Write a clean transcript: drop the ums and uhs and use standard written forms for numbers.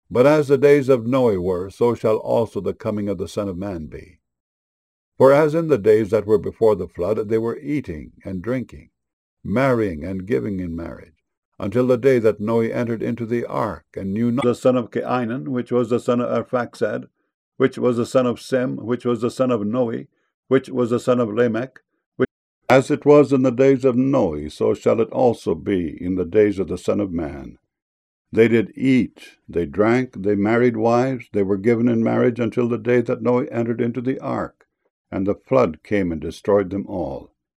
But as the days of Noe were, so shall also the coming of the Son of Man be. For as in the days that were before the flood, they were eating and drinking, marrying and giving in marriage, until the day that Noe entered into the ark, and knew not the son of Cainan, which was the son of Arphaxad, which was the son of Sem, which was the son of Noe, which was the son of Lamech. As it was in the days of Noe, so shall it also be in the days of the Son of Man. They did eat, they drank, they married wives, they were given in marriage until the day that Noe entered into the ark, and the flood came and destroyed them all.